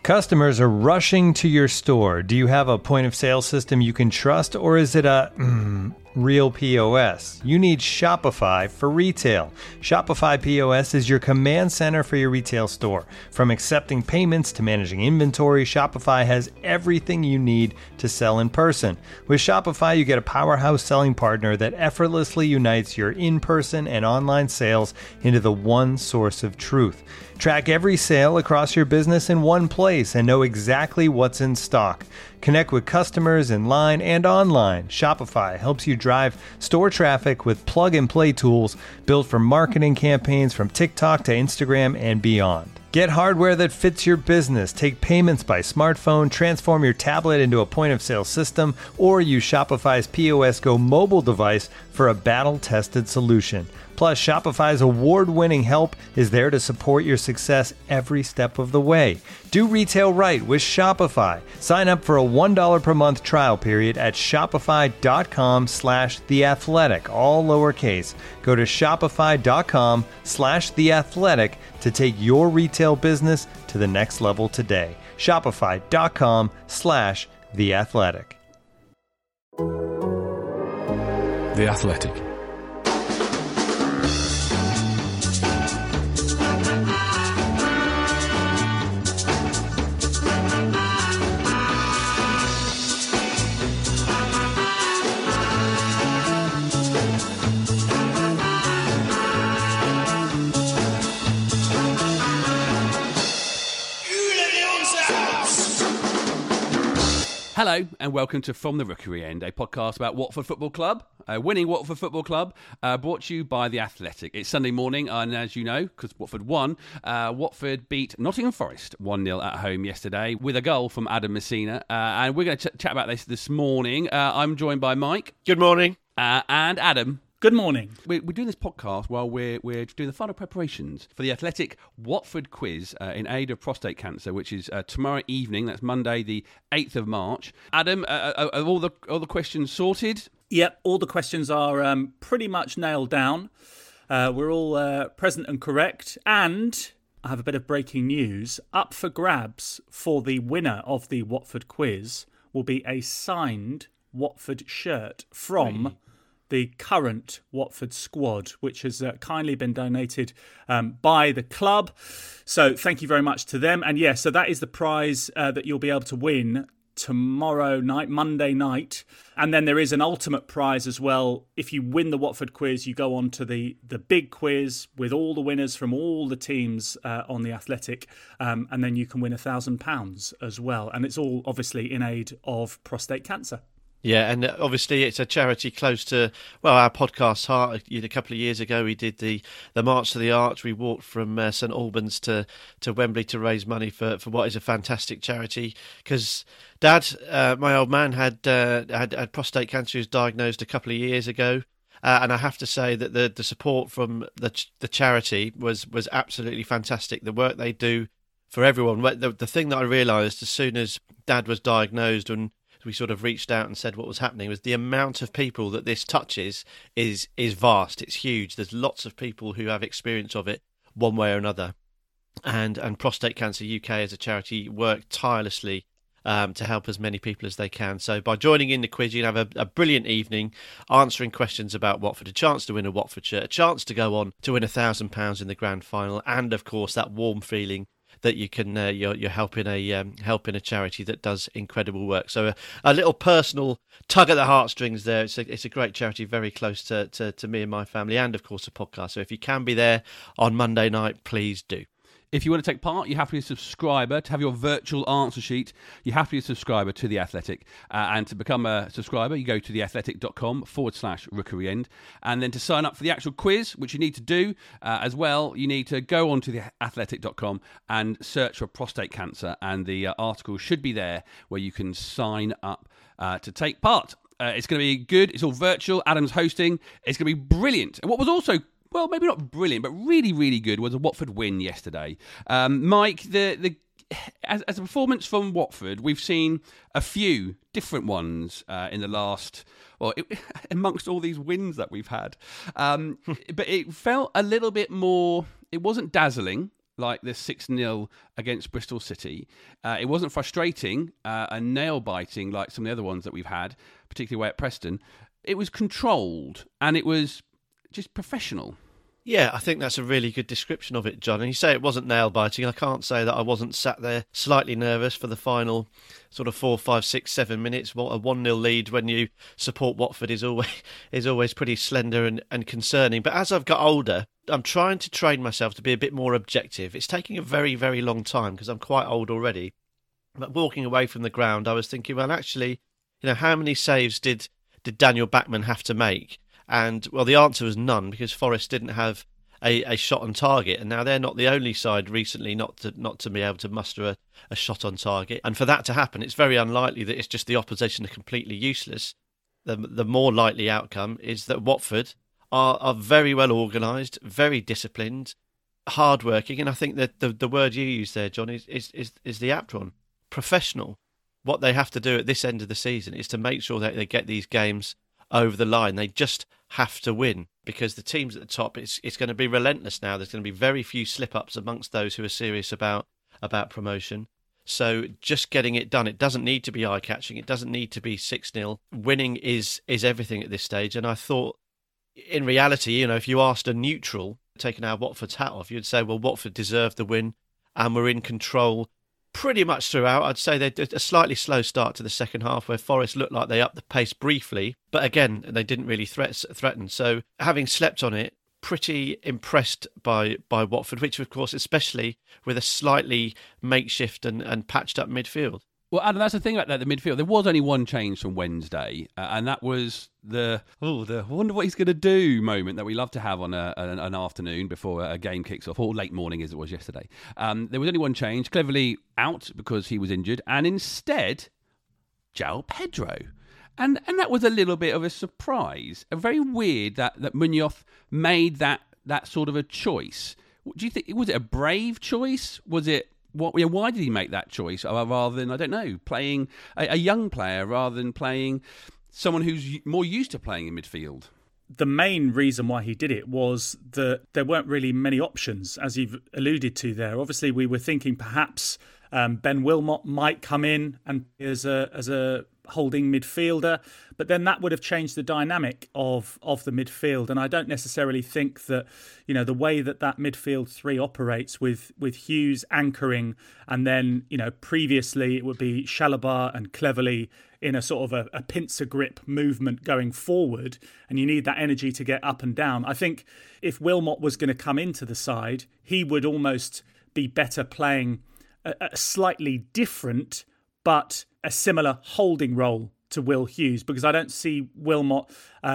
Customers are rushing to your store. Do you have a point of sale system you can trust, or is it a real POS? You need Shopify for retail. Shopify POS is your command center for your retail store. From accepting payments to managing inventory, Shopify has everything you need to sell in person. With Shopify, you get a powerhouse selling partner that effortlessly unites your in-person and online sales into the one source of truth. Track every sale across your business in one place and know exactly what's in stock. Connect with customers in line and online. Shopify helps you drive store traffic with plug-and-play tools built for marketing campaigns from TikTok to Instagram and beyond. Get hardware that fits your business. Take payments by smartphone, transform your tablet into a point-of-sale system, or use Shopify's POS Go mobile device for a battle-tested solution. Plus, Shopify's award-winning help is there to support your success every step of the way. Do retail right with Shopify. Sign up for a $1 per month trial period at shopify.com/theathletic, all lowercase. Go to shopify.com/theathletic to take your retail business to the next level today. Shopify.com/theathletic. The Athletic. Hello and welcome to From the Rookery End, a podcast about Watford Football Club, winning Watford Football Club, brought to you by The Athletic. It's Sunday morning, and as you know, because Watford won, Watford beat Nottingham Forest 1-0 at home yesterday with a goal from Adam Messina, and we're going to chat about this morning. I'm joined by Mike. Good morning. And Adam. Good morning. We're doing this podcast while we're doing the final preparations for the Athletic Watford quiz in aid of prostate cancer, which is tomorrow evening. That's Monday, the 8th of March. Adam, are all the questions sorted? Yep, all the questions are pretty much nailed down. We're all present and correct. And I have a bit of breaking news. Up for grabs for the winner of the Watford quiz will be a signed Watford shirt from the current Watford squad, which has kindly been donated by the club. So thank you very much to them. And yeah, so that is the prize that you'll be able to win tomorrow night, Monday night. And then there is an ultimate prize as well. If you win the Watford quiz, you go on to the big quiz with all the winners from all the teams on the Athletic. And then you can win £1,000 as well. And it's all obviously in aid of prostate cancer. Yeah, and obviously it's a charity close to, well, our podcast's heart. A couple of years ago we did the March to the Arch. We walked from St Albans to Wembley to raise money for what is a fantastic charity. Because Dad, my old man, had prostate cancer. He was diagnosed a couple of years ago. And I have to say that the support from the charity was absolutely fantastic. The work they do for everyone. The thing that I realised as soon as Dad was diagnosed and we sort of reached out and said what was happening was the amount of people that this touches is vast. It's huge. There's lots of people who have experience of it one way or another. And Prostate Cancer UK as a charity work tirelessly to help as many people as they can. So by joining in the quiz, you can have a brilliant evening answering questions about Watford, a chance to win a Watford shirt, a chance to go on to win £1,000 in the grand final, and of course that warm feeling that you can you're helping a charity that does incredible work. So a little personal tug at the heartstrings there. It's a great charity, very close to me and my family, and of course a podcast. So if you can be there on Monday night, please do. If you want to take part, you have to be a subscriber. To have your virtual answer sheet, you have to be a subscriber to The Athletic. And to become a subscriber, you go to theathletic.com/rookeryend. And then to sign up for the actual quiz, which you need to do as well, you need to go on to theathletic.com and search for prostate cancer. And the article should be there where you can sign up to take part. It's going to be good. It's all virtual. Adam's hosting. It's going to be brilliant. And what was also, well, maybe not brilliant, but really, really good was a Watford win yesterday. Mike, as a performance from Watford, we've seen a few different ones in the last, amongst all these wins that we've had. But it felt a little bit more, it wasn't dazzling like the 6-0 against Bristol City. It wasn't frustrating and nail-biting like some of the other ones that we've had, particularly away at Preston. It was controlled and it was just professional. Yeah, I think that's a really good description of it, John. And you say it wasn't nail-biting. I can't say that I wasn't sat there slightly nervous for the final sort of 4, 5, 6, 7 minutes. What a 1-0 lead when you support Watford is always pretty slender and concerning. But as I've got older, I'm trying to train myself to be a bit more objective. It's taking a very, very long time because I'm quite old already. But walking away from the ground, I was thinking, well, actually, how many saves did Daniel Bachmann have to make? And, well, the answer was none, because Forest didn't have a shot on target. And now they're not the only side recently not to be able to muster a shot on target. And for that to happen, it's very unlikely that it's just the opposition are completely useless. The more likely outcome is that Watford are very well organised, very disciplined, hard-working. And I think that the word you used there, John, is the apt one. Professional. What they have to do at this end of the season is to make sure that they get these games over the line. They just have to win, because the teams at the top, it's going to be relentless now. There's going to be very few slip-ups amongst those who are serious about promotion. So just getting it done. It doesn't need to be eye-catching. It doesn't need to be 6-0. Winning is everything at this stage. And I thought, in reality, if you asked a neutral, taking our Watford's hat off, you'd say, well, Watford deserved the win and were in control pretty much throughout. I'd say they did a slightly slow start to the second half where Forest looked like they upped the pace briefly, but again, they didn't really threaten. So having slept on it, pretty impressed by Watford, which of course, especially with a slightly makeshift and patched up midfield. Well, Adam, that's the thing about the midfield. There was only one change from Wednesday, and that was the I wonder what he's going to do moment that we love to have on an afternoon before a game kicks off, or late morning as it was yesterday. There was only one change, Cleverley out because he was injured, and instead, João Pedro. And that was a little bit of a surprise. Very weird that Munoz made that sort of a choice. Do you think, was it a brave choice? Was it... Why did he make that choice rather than, I don't know, playing a young player rather than playing someone who's more used to playing in midfield? The main reason why he did it was that there weren't really many options, as you've alluded to there. Obviously, we were thinking perhaps Ben Wilmot might come in and as a holding midfielder, but then that would have changed the dynamic of the midfield. And I don't necessarily think that, the way that midfield three operates with Hughes anchoring, and then, previously it would be Chalobah and Cleverley in a sort of a pincer grip movement going forward, and you need that energy to get up and down. I think if Wilmot was going to come into the side, he would almost be better playing a slightly different but a similar holding role to Will Hughes, because I don't see Wilmot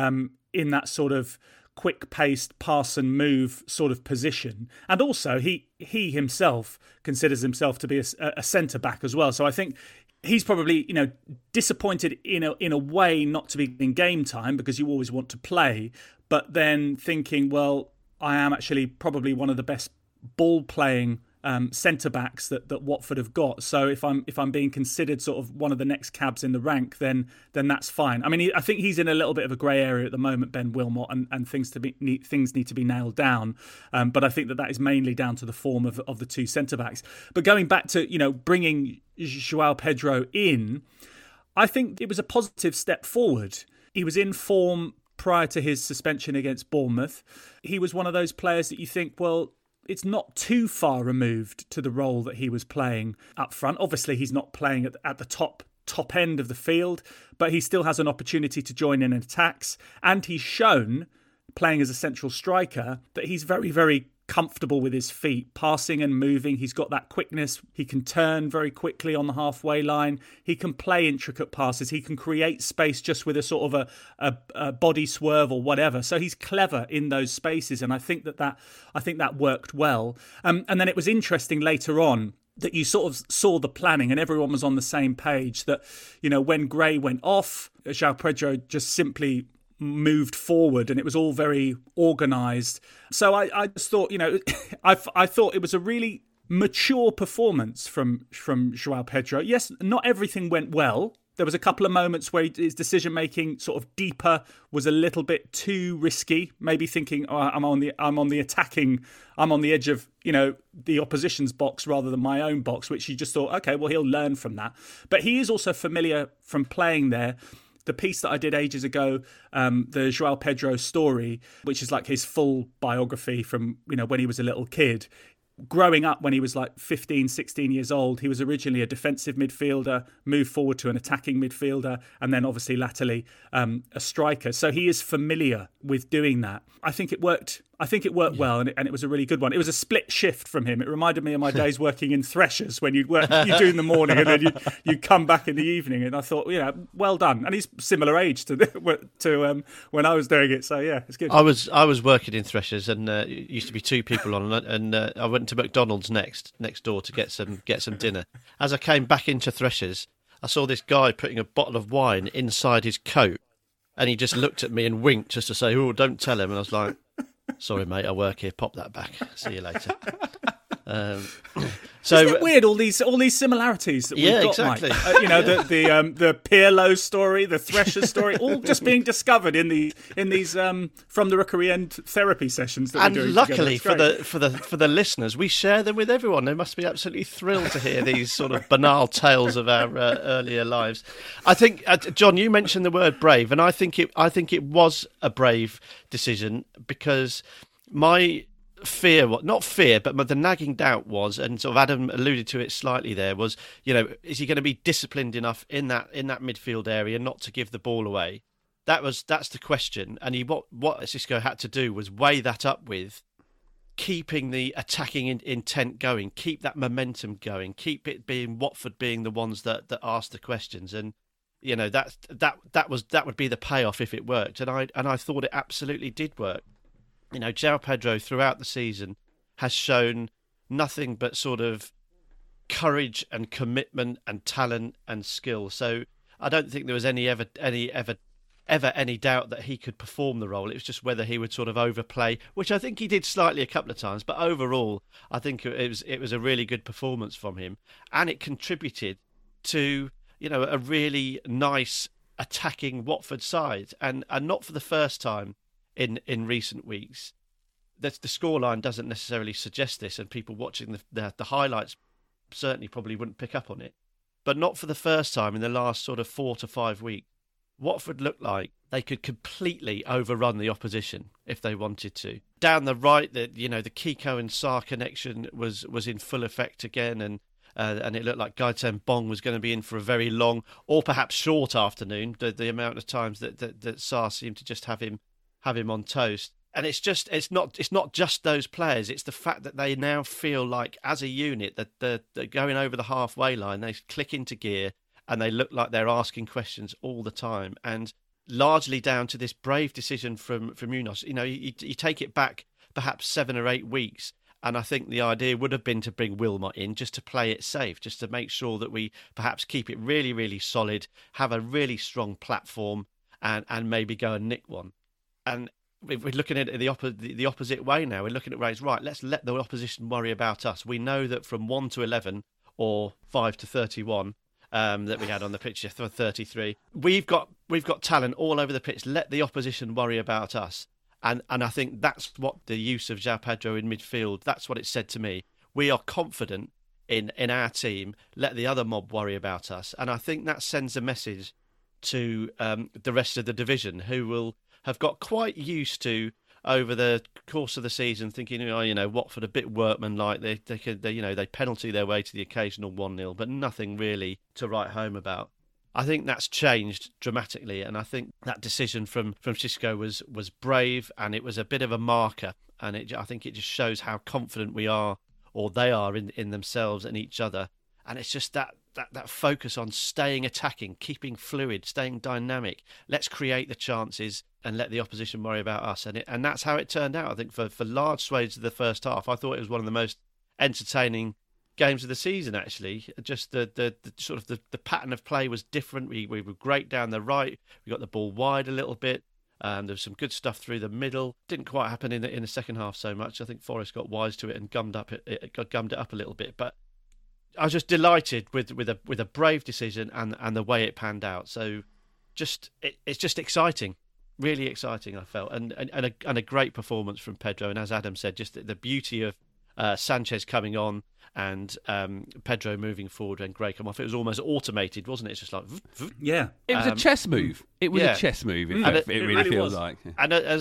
in that sort of quick-paced pass and move sort of position. And also, he himself considers himself to be a centre-back as well. So I think he's probably, disappointed in a way not to be in game time, because you always want to play, but then thinking, well, I am actually probably one of the best ball-playing centre backs that Watford have got. So if I'm being considered sort of one of the next cabs in the rank, then that's fine. I mean, I think he's in a little bit of a grey area at the moment, Ben Wilmot, and things need to be nailed down. But I think that is mainly down to the form of the two centre backs. But going back to bringing João Pedro in, I think it was a positive step forward. He was in form prior to his suspension against Bournemouth. He was one of those players that you think, well, it's not too far removed to the role that he was playing up front. Obviously, he's not playing at the top end of the field, but he still has an opportunity to join in attacks. And he's shown, playing as a central striker, that he's very, very comfortable with his feet, passing and moving. He's got that quickness. He can turn very quickly on the halfway line. He can play intricate passes. He can create space just with a sort of a body swerve or whatever. So he's clever in those spaces, and I think that worked well. And then it was interesting later on that you sort of saw the planning and everyone was on the same page that, when Gray went off, João Pedro just simply moved forward, and it was all very organised. So I just thought, I thought it was a really mature performance from João Pedro. Yes, not everything went well, There was a couple of moments where his decision making, sort of deeper, was a little bit too risky. Maybe thinking, oh, I'm on the edge of, the opposition's box rather than my own box, which you just thought, okay, well, he'll learn from that. But he is also familiar from playing there. The piece that I did ages ago, the Joao Pedro story, which is like his full biography from, when he was a little kid. Growing up when he was like 15, 16 years old, he was originally a defensive midfielder, moved forward to an attacking midfielder, and then obviously latterly a striker. So he is familiar with doing that. I think it worked well, and it was a really good one. It was a split shift from him. It reminded me of my days working in Threshers, when you do in the morning and then you come back in the evening. And I thought, well done. And he's similar age to when I was doing it. So yeah, it's good. I was working in Threshers, and it used to be two people on, and I went to McDonald's next door to get some dinner. As I came back into Threshers, I saw this guy putting a bottle of wine inside his coat, and he just looked at me and winked just to say, "Oh, don't tell him." And I was like, "Sorry, mate, I work here. Pop that back. See you later." So isn't it weird, all these similarities that we've got, exactly. Mike? The Pirlo story, the Thresher story, all just being discovered in these from the Rookery End therapy sessions that we're doing. And luckily for the listeners, we share them with everyone. They must be absolutely thrilled to hear these sort of banal tales of our earlier lives. I think, John, you mentioned the word brave, and I think it was a brave decision, because my fear, not fear, but the nagging doubt was, and sort of Adam alluded to it slightly there, was, is he going to be disciplined enough in that midfield area not to give the ball away? That's the question. And what Xisco had to do was weigh that up with keeping the attacking intent going, keep that momentum going, keep it being Watford being the ones that ask the questions, and that would be the payoff if it worked. And I thought it absolutely did work. Joao Pedro throughout the season has shown nothing but sort of courage and commitment and talent and skill. So I don't think there was any doubt that he could perform the role. It was just whether he would sort of overplay, which I think he did slightly a couple of times. But overall, I think it was a really good performance from him, and it contributed to a really nice attacking Watford side, and not for the first time in recent weeks. The scoreline doesn't necessarily suggest this, and people watching the highlights certainly probably wouldn't pick up on it. But not for the first time in the last sort of 4 to 5 weeks, Watford looked like they could completely overrun the opposition if they wanted to. Down the right, the Kiko and Sarr connection was in full effect again, and it looked like Gaëtan Bong was going to be in for a very long, or perhaps short afternoon. The amount of times that Sarr seemed to just have him on toast. And it's not just those players, it's the fact that they now feel like, as a unit, that they're going over the halfway line, they click into gear, and they look like they're asking questions all the time. And largely down to this brave decision from Munoz. You take it back perhaps 7 or 8 weeks, and I think the idea would have been to bring Wilmot in just to play it safe, just to make sure that we perhaps keep it really, really solid, have a really strong platform, and maybe go and nick one. And we're looking at it the opposite way now. We're looking at ways, right, let's let the opposition worry about us. We know that from 1 to 11 or 5 to 31 that we had on the pitch, 33, we've got talent all over the pitch. Let the opposition worry about us. And I think that's what the use of Joao Pedro in midfield, that's what it said to me. We are confident in our team. Let the other mob worry about us. And I think that sends a message to the rest of the division, who will have got quite used to, over the course of the season, thinking, Watford a bit workmanlike. They penalty their way to the occasional 1-0, but nothing really to write home about. I think that's changed dramatically, and I think that decision from Xisco was brave, and it was a bit of a marker, and I think it just shows how confident we are, or they are, in themselves and each other. And it's just that focus on staying attacking, keeping fluid, staying dynamic. Let's create the chances and let the opposition worry about us. And that's how it turned out. I think for large swathes of the first half, I thought it was one of the most entertaining games of the season, actually. Just the sort of the pattern of play was different. We were great down the right. We got the ball wide a little bit. There was some good stuff through the middle. Didn't quite happen in the second half so much. I think Forest got wise to it and gummed it up a little bit. But I was just delighted with a brave decision and the way it panned out. So it's just exciting, really exciting. I felt and a great performance from Pedro. And as Adam said, just the beauty of Sanchez coming on and Pedro moving forward and Gray come off. It was almost automated, wasn't it? It's just like yeah. It was a chess move. It was a chess move. It really feels like. And as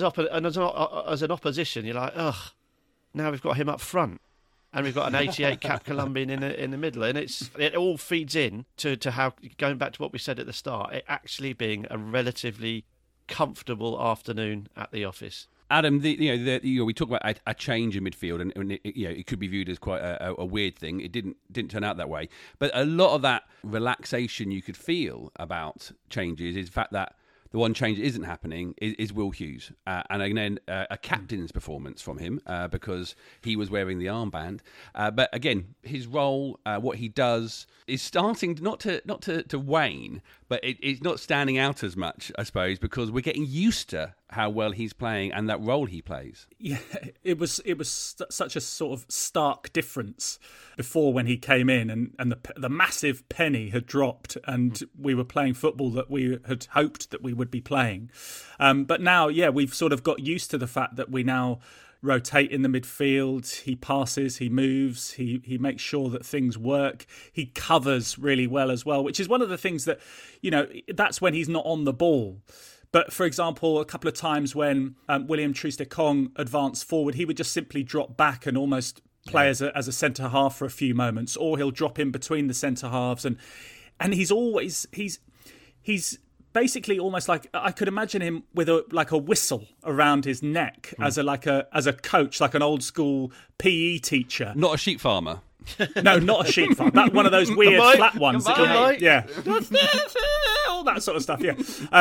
an opposition, you're like, ugh. Now we've got him up front. And we've got an 88 cap Colombian in the middle, and it all feeds in to how, going back to what we said at the start, it actually being a relatively comfortable afternoon at the office. Adam, we talk about a change in midfield, and it could be viewed as quite a weird thing. It didn't turn out that way, but a lot of that relaxation you could feel about changes is the fact that the one change that isn't happening is Will Hughes. And again, a captain's performance from him because he was wearing the armband. But again, his role, what he does, is starting not to wane, but it's not standing out as much, I suppose, because we're getting used to how well he's playing and that role he plays. Yeah, it was such a sort of stark difference before when he came in and the massive penny had dropped and we were playing football that we had hoped that we would be playing. But now, we've sort of got used to the fact that we now rotate in the midfield. He passes, he moves, he makes sure that things work. He covers really well as well, which is one of the things that, that's when he's not on the ball. But, for example, a couple of times when William Troost-Ekong advanced forward, he would just simply drop back and almost play as a centre-half for a few moments, or he'll drop in between the centre-halves. And he's basically almost like, I could imagine him with a whistle around his neck as a coach, like an old-school PE teacher. Not a sheep farmer. No, not a sheep farmer. That one of those weird flat ones. Yeah. All that sort of stuff, yeah.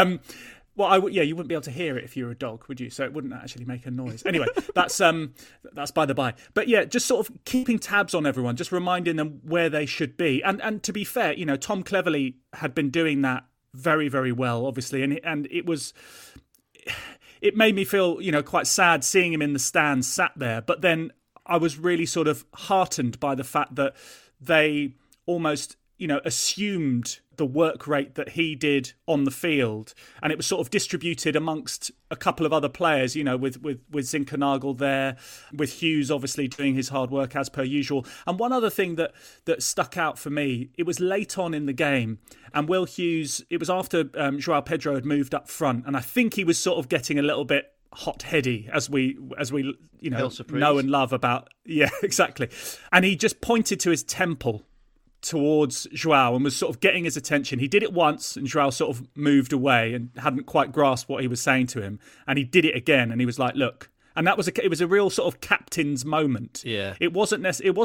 Well, you wouldn't be able to hear it if you were a dog, would you? So it wouldn't actually make a noise. Anyway, that's by the by. But yeah, just sort of keeping tabs on everyone, just reminding them where they should be. And to be fair, Tom Cleverley had been doing that very, very well, obviously, and it made me feel, quite sad seeing him in the stands sat there. But then I was really sort of heartened by the fact that they almost, assumed the work rate that he did on the field, and it was sort of distributed amongst a couple of other players, with Zinkernagel there, with Hughes obviously doing his hard work as per usual. And one other thing that stuck out for me, it was late on in the game, and Will Hughes, it was after João Pedro had moved up front, and I think he was sort of getting a little bit hot-heady, as we know and love about. Yeah, exactly. And he just pointed to his temple towards João and was sort of getting his attention. He did it once and João sort of moved away and hadn't quite grasped what he was saying to him, and he did it again and he was like, look. And it was a real sort of captain's moment. Yeah. It wasn't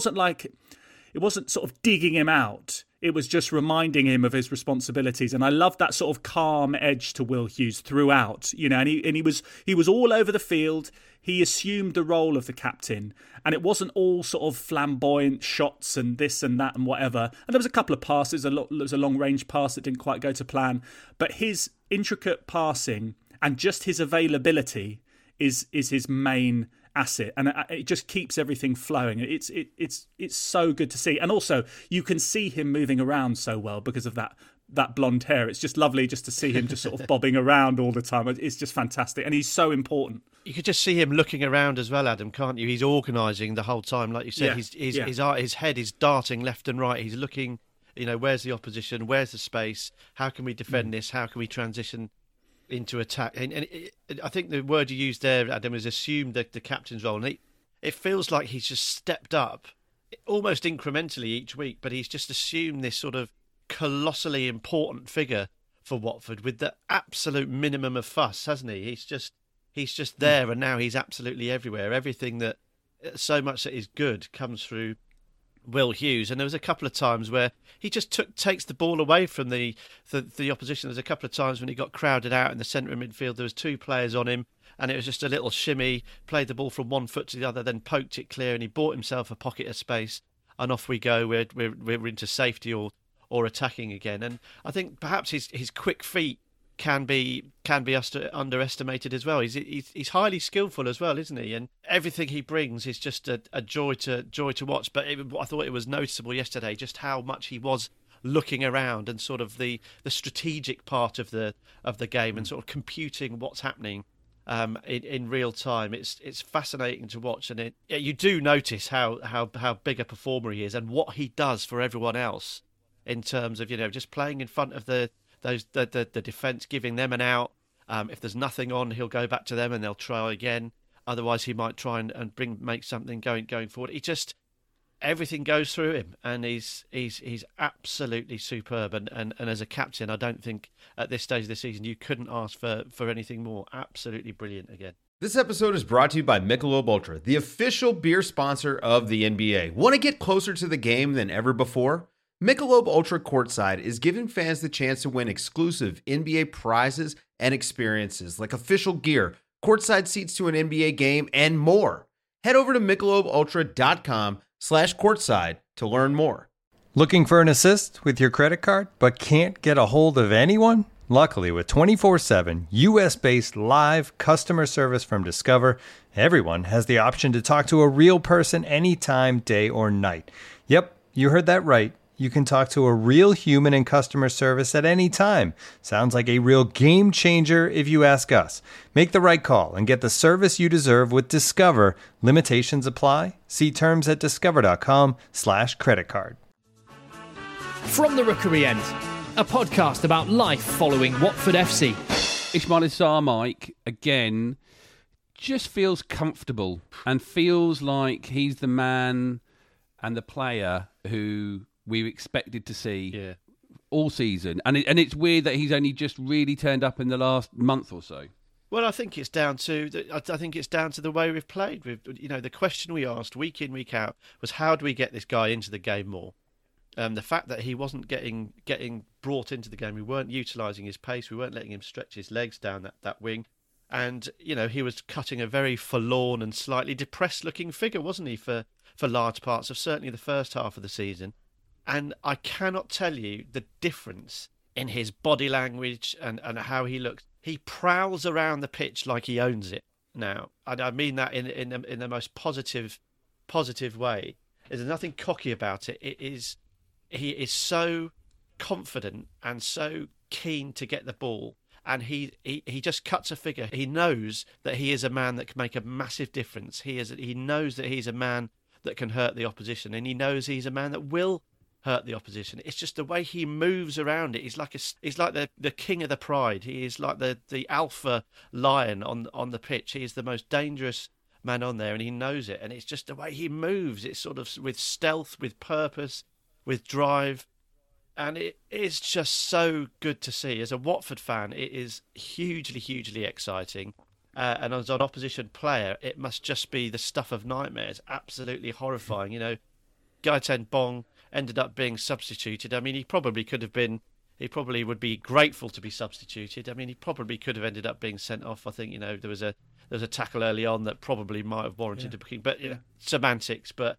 sort of digging him out. It was just reminding him of his responsibilities. And I loved that sort of calm edge to Will Hughes throughout, and he was all over the field. He assumed the role of the captain, and it wasn't all sort of flamboyant shots and this and that and whatever. And there was a couple of passes. There was a long-range pass that didn't quite go to plan. But his intricate passing and just his availability is his main asset, and it just keeps everything flowing. It's so good to see, and also you can see him moving around so well because of that blonde hair. It's just lovely just to see him just sort of bobbing around all the time. It's just fantastic, and he's so important. You could just see him looking around as well, Adam, can't you? He's organising the whole time, like you said. His head is darting left and right. He's looking, where's the opposition? Where's the space? How can we defend this? How can we transition into attack? And I think the word you used there, Adam, is assumed the captain's role. And it feels like he's just stepped up almost incrementally each week, but he's just assumed this sort of colossally important figure for Watford with the absolute minimum of fuss, hasn't he? He's just there, and now he's absolutely everywhere. Everything that so much that is good comes through Will Hughes. And there was a couple of times where he just takes the ball away from the opposition. There's a couple of times when he got crowded out in the centre of midfield. There was two players on him, and it was just a little shimmy, played the ball from one foot to the other, then poked it clear, and he bought himself a pocket of space, and off we go. We're into safety or attacking again. And I think perhaps his quick feet can be underestimated as well. He's highly skillful as well, isn't he? And everything he brings is just a joy to watch. But I thought it was noticeable yesterday just how much he was looking around and sort of the strategic part of the game and sort of computing what's happening in real time. It's fascinating to watch, and you do notice how big a performer he is and what he does for everyone else in terms of just playing in front of the defence, giving them an out. If there's nothing on, he'll go back to them and they'll try again. Otherwise, he might try and make something going forward. Everything goes through him, and he's absolutely superb. And as a captain, I don't think at this stage of the season you couldn't ask for anything more. Absolutely brilliant again. This episode is brought to you by Michelob Ultra, the official beer sponsor of the NBA. Want to get closer to the game than ever before? Michelob Ultra Courtside is giving fans the chance to win exclusive NBA prizes and experiences like official gear, courtside seats to an NBA game, and more. Head over to MichelobUltra.com/courtside to learn more. Looking for an assist with your credit card but can't get a hold of anyone? Luckily, with 24/7 US-based live customer service from Discover, everyone has the option to talk to a real person anytime, day or night. Yep, you heard that right. You can talk to a real human in customer service at any time. Sounds like a real game changer if you ask us. Make the right call and get the service you deserve with Discover. Limitations apply. See terms at discover.com/creditcard. From the Rookery End, a podcast about life following Watford FC. Ismaila Sarr, Mike, again, just feels comfortable and feels like he's the man and the player who we expected to see all season. And it's weird that he's only just really turned up in the last month or so. Well, I think it's down to the way we've played. The question we asked week in, week out was, how do we get this guy into the game more? The fact that he wasn't getting brought into the game, we weren't utilising his pace, we weren't letting him stretch his legs down that wing, and he was cutting a very forlorn and slightly depressed-looking figure, wasn't he, for large parts of certainly the first half of the season. And I cannot tell you the difference in his body language and how he looks. He prowls around the pitch like he owns it now. And I mean that in the most positive way. There's nothing cocky about it. He is so confident and so keen to get the ball. And he just cuts a figure. He knows that he is a man that can make a massive difference. He knows that he's a man that can hurt the opposition. And he knows he's a man that will hurt the opposition. It's just the way he moves around it. He's like the king of the pride. He is like the alpha lion on the pitch. He is the most dangerous man on there, and he knows it. And it's just the way he moves. It's sort of with stealth, with purpose, with drive, and it is just so good to see. As a Watford fan, it is hugely exciting. And as an opposition player, it must just be the stuff of nightmares. Absolutely horrifying. Gaëtan Bong ended up being substituted. I mean, he probably would be grateful to be substituted. I mean, he probably could have ended up being sent off. I think, there was a tackle early on that probably might have warranted a booking, but semantics. But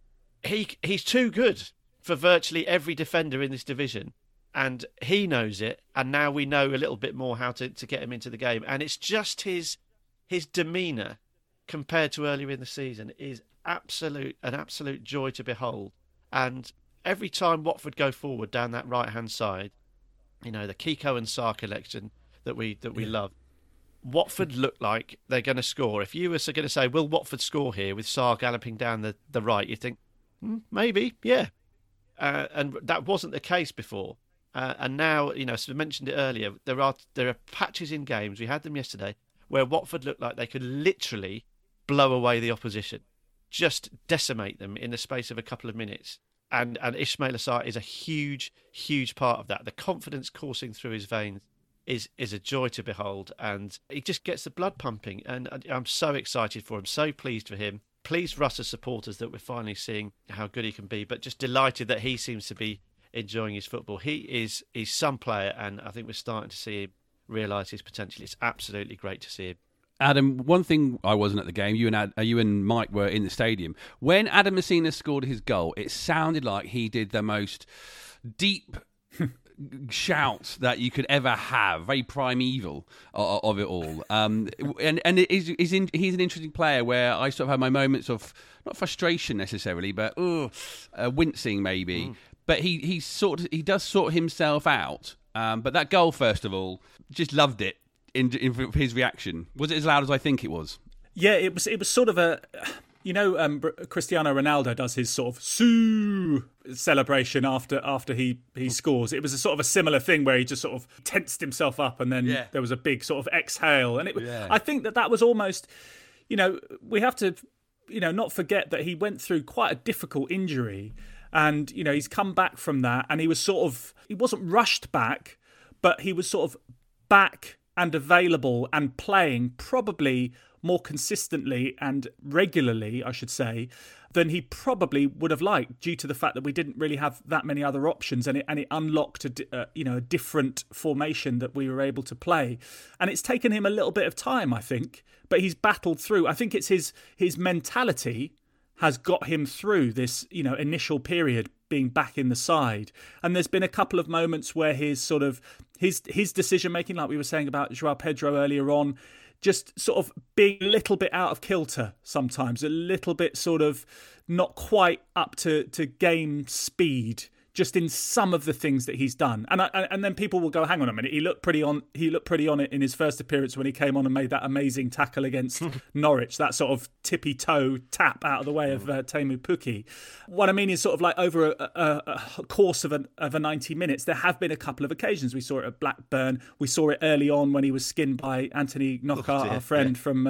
he's too good for virtually every defender in this division, and he knows it. And now we know a little bit more how to get him into the game. And it's just his demeanour compared to earlier in the season is an absolute joy to behold. And every time Watford go forward down that right-hand side, the Kiko and Sarr collection that we love, Watford look like they're going to score. If you were going to say, will Watford score here with Sarr galloping down the right, you think, maybe, yeah. And that wasn't the case before. And now, as we mentioned it earlier, there are patches in games, we had them yesterday, where Watford looked like they could literally blow away the opposition. Just decimate them in the space of a couple of minutes. And Ismaila Sarr is a huge part of that. The confidence coursing through his veins is a joy to behold, and he just gets the blood pumping. And I'm so excited for him, so pleased for him. Pleased for us as supporters that we're finally seeing how good he can be, but just delighted that he seems to be enjoying his football. He's some player, and I think we're starting to see him realise his potential. It's absolutely great to see him. Adam, one thing, I wasn't at the game. You and Mike were in the stadium. When Adam Messina scored his goal, it sounded like he did the most deep shout that you could ever have, very primeval of it all. And he's an interesting player where I sort of have my moments of, not frustration necessarily, but wincing maybe. But he does sort himself out. But that goal, first of all, just loved it in his reaction. Was it as loud as I think it was? Yeah, it was sort of a... Cristiano Ronaldo does his sort of "Soo" celebration after he scores. It was a sort of a similar thing where he just sort of tensed himself up, and then there was a big sort of exhale. And I think that was almost, we have to, not forget that he went through quite a difficult injury, and he's come back from that, and he wasn't rushed back, but he was sort of back and available and playing probably more consistently and regularly, I should say, than he probably would have liked, due to the fact that we didn't really have that many other options, and it unlocked a different formation that we were able to play. And it's taken him a little bit of time, I think, but he's battled through. I think it's his mentality has got him through this, initial period being back in the side. And there's been a couple of moments where his decision making, like we were saying about João Pedro earlier on, just sort of being a little bit out of kilter sometimes, a little bit sort of not quite up to game speed, just in some of the things that he's done. And then people will go, hang on a minute, he looked pretty on it in his first appearance when he came on and made that amazing tackle against Norwich, that sort of tippy toe tap out of the way of Teemu Pukki. What I mean is sort of like over a course of a 90 minutes, there have been a couple of occasions. We saw it at Blackburn. We saw it early on when he was skinned by Anthony Knockaert, our friend from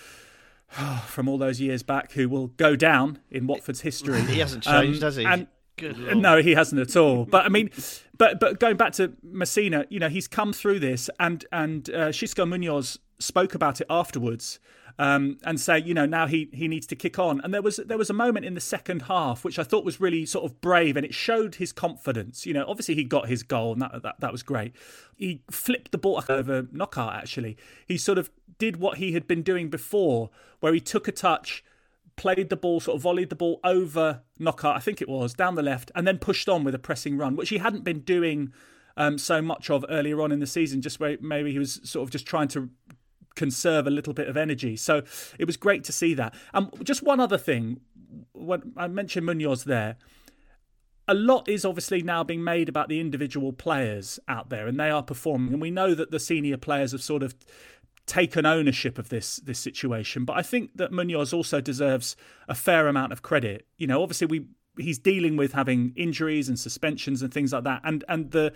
all those years back, who will go down in Watford's history. He hasn't changed, has he? Good Lord. No, he hasn't at all. But I mean, but going back to Messina, he's come through this, and Xisco Munoz spoke about it afterwards, and say, now he needs to kick on. And there was a moment in the second half which I thought was really sort of brave, and it showed his confidence. Obviously he got his goal, and that was great. He flipped the ball over Knockaert. Actually, he sort of did what he had been doing before, where he took a touch, played the ball, sort of volleyed the ball over Knockaert, I think it was, down the left, and then pushed on with a pressing run, which he hadn't been doing so much of earlier on in the season, just where maybe he was sort of just trying to conserve a little bit of energy. So it was great to see that. Just one other thing, when I mentioned Munoz there, a lot is obviously now being made about the individual players out there, and they are performing. And we know that the senior players have sort of taken ownership of this situation, but I think that Munoz also deserves a fair amount of credit. Obviously he's dealing with having injuries and suspensions and things like that, and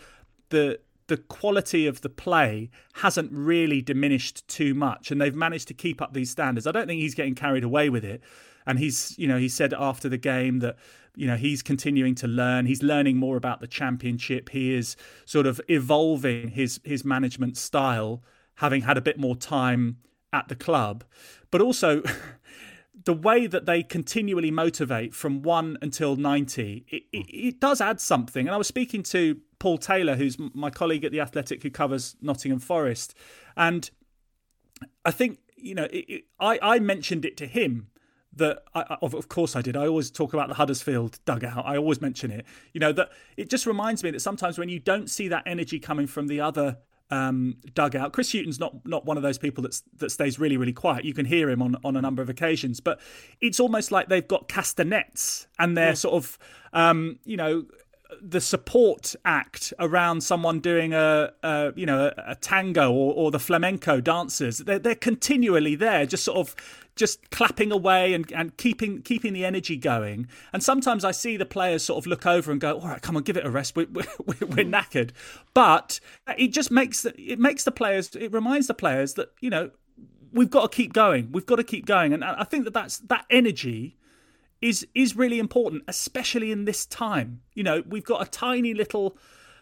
the quality of the play hasn't really diminished too much, and they've managed to keep up these standards. I don't think he's getting carried away with it, and he said after the game that he's continuing to learn. He's learning more about the Championship. He is sort of evolving his management style, having had a bit more time at the club. But also the way that they continually motivate from 1 until 90, it does add something. And I was speaking to Paul Taylor, who's my colleague at The Athletic, who covers Nottingham Forest. And I think, I mentioned it to him, that of course I did. I always talk about the Huddersfield dugout. I always mention it. That it just reminds me that sometimes when you don't see that energy coming from the other dugout. Chris Hughton's not one of those people that stays really, really quiet. You can hear him on a number of occasions, but it's almost like they've got castanets, and they're sort of the support act around someone doing a tango or the flamenco dancers. They're continually there, just clapping away and keeping the energy going. And sometimes I see the players sort of look over and go, all right, come on, give it a rest. We're knackered. But it just reminds the players that, we've got to keep going. We've got to keep going. And I think that energy is really important, especially in this time. We've got a tiny little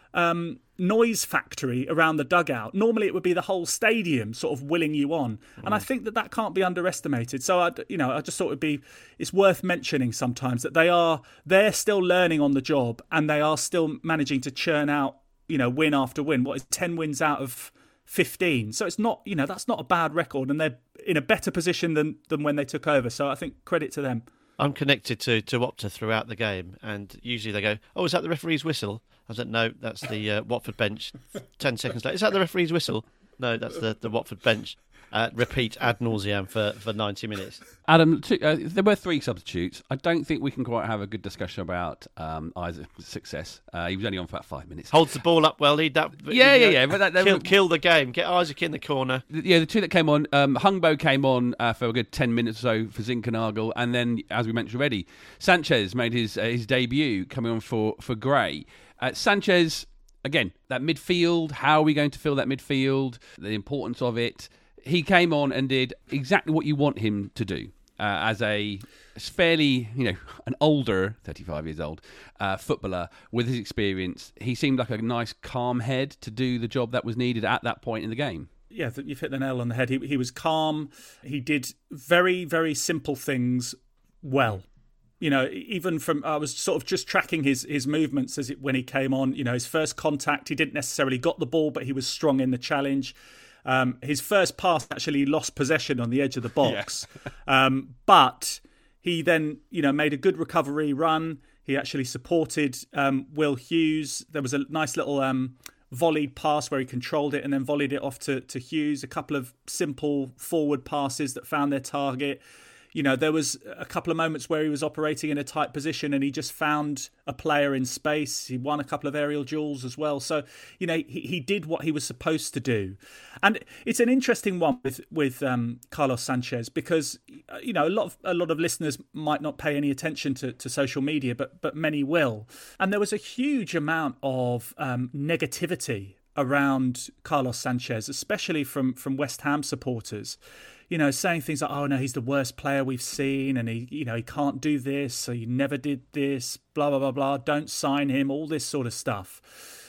noise factory around the dugout. Normally it would be the whole stadium sort of willing you on, and I think that can't be underestimated. So I just thought it's worth mentioning sometimes that they're still learning on the job, and they are still managing to churn out win after win. What is 10 wins out of 15? So it's not that's not a bad record, and they're in a better position than when they took over. So I think credit to them. I'm connected to Opta throughout the game, and usually they go, "Oh, is that the referee's whistle?" I said, "No, that's the Watford bench." 10 seconds later, "Is that the referee's whistle?" "No, that's the Watford bench." Repeat ad nauseam for 90 minutes. Adam, there were 3 substitutes. I don't think we can quite have a good discussion about Isaac's success. He was only on for about 5 minutes. Holds the ball up well. Need that. Yeah. But kill the game. Get Isaac in the corner. Yeah, the 2 that came on, Hungbo came on for a good 10 minutes or so for Zinkernagel, and then, as we mentioned already, Sanchez made his debut coming on for Gray. Sanchez, again, that midfield. How are we going to fill that midfield? The importance of it. He came on and did exactly what you want him to do as a fairly, an older, 35 years old, footballer with his experience. He seemed like a nice, calm head to do the job that was needed at that point in the game. Yeah, you've hit the nail on the head. He was calm. He did very, very simple things well. Even from, I was sort of just tracking his movements when he came on. His first contact, he didn't necessarily got the ball, but he was strong in the challenge. His first pass actually lost possession on the edge of the box. Yeah. But he then, made a good recovery run. He actually supported Will Hughes. There was a nice little volleyed pass where he controlled it and then volleyed it off to Hughes. A couple of simple forward passes that found their target. There was a couple of moments where he was operating in a tight position and he just found a player in space. He won a couple of aerial duels as well. So, he did what he was supposed to do. And it's an interesting one with Carlos Sanchez because, a lot of listeners might not pay any attention to social media, but many will. And there was a huge amount of negativity around Carlos Sanchez, especially from West Ham supporters. Saying things like, "Oh no, he's the worst player we've seen, and he can't do this, so he never did this, blah blah blah blah. Don't sign him," all this sort of stuff.